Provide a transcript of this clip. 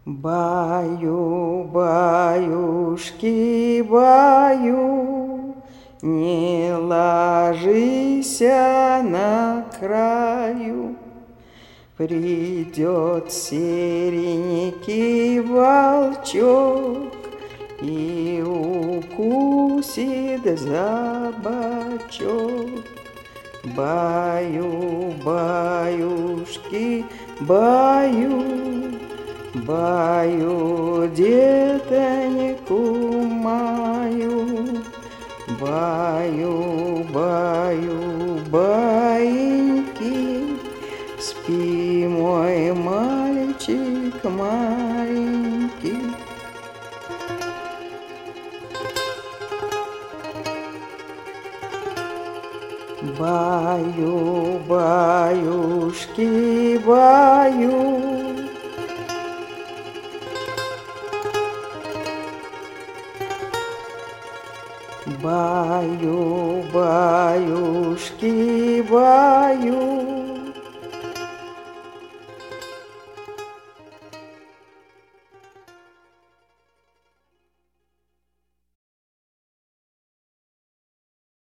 Баю, баюшки, баю, не ложися на краю. Придет серенький волчок и укусит за бочок. Баю, баюшки, баю, баю детоньку мою. Баю, баю, баиньки, спи, мой мальчик маленький. Баю, баюшки, баю, баю, баюшки, баю.